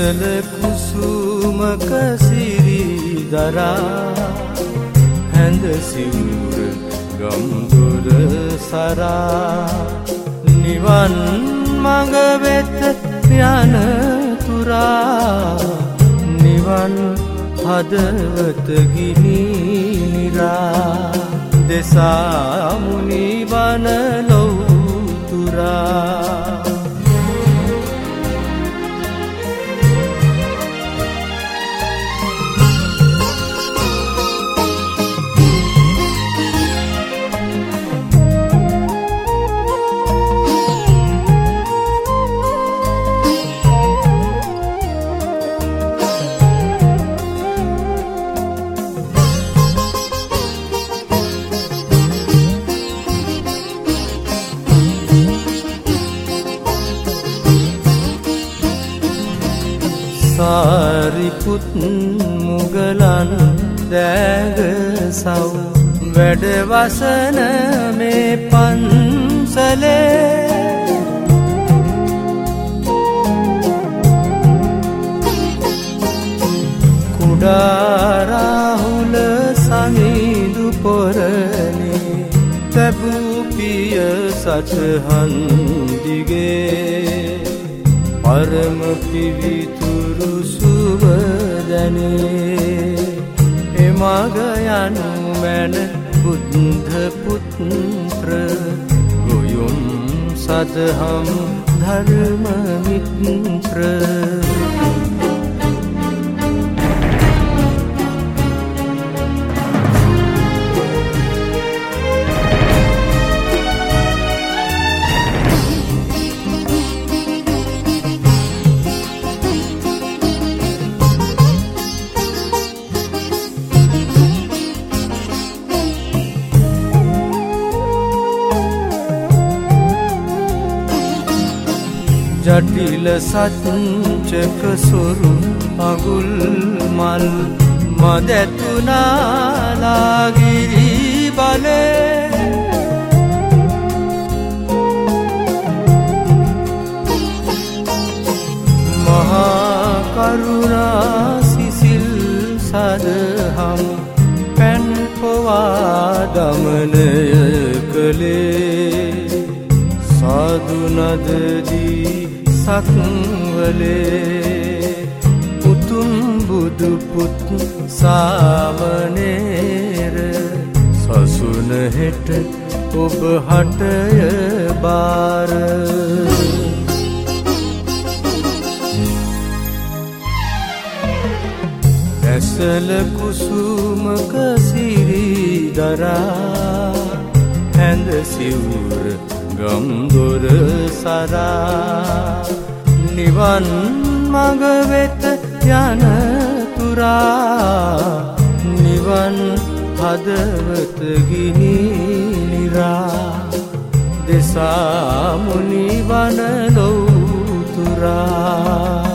ඇසල කුසුමක සිරි දරා හැඳ සිවුර ගම්දොර සරා නිවන් මඟ වෙත යන තුරා නිවන් හදවත ගිනි නිරා දෙසා මුනි වන ලොවුතුරා සාරිපුත් මුගලන් දෑග සව් වැඩවසන මේ පන්සලේ කුඩා රාහුල සමිඳු පොරනේ තැබූ පිය සටහන් දිගේ පරම පිවිතුරු සුවදනේ එමග යනු මැන බුද්ධ පුත්‍ර ගොයුම් සදහම් ධර්ම මිත්‍ර ජටිල සත්චක සොරු අගුල් මල් මදැතුනාලාගිරි බලේ මහා කරුණා සිසිල් සදහම් පැන් පොවා දමනය කළේ සාදුනදදී සක්වලේ උතුම් බුදු පුත් සාමනේර සසුන හෙට ඔබ හටය බාර ඇසල කුසුමක සිරි දරා හැඳ සිවුර ගම්දොර සරා නිවන් මඟ වෙත යන තුරා නිවන් හදවත ගිනි නිරා දෙසා මුනි වන ලොවුතුරා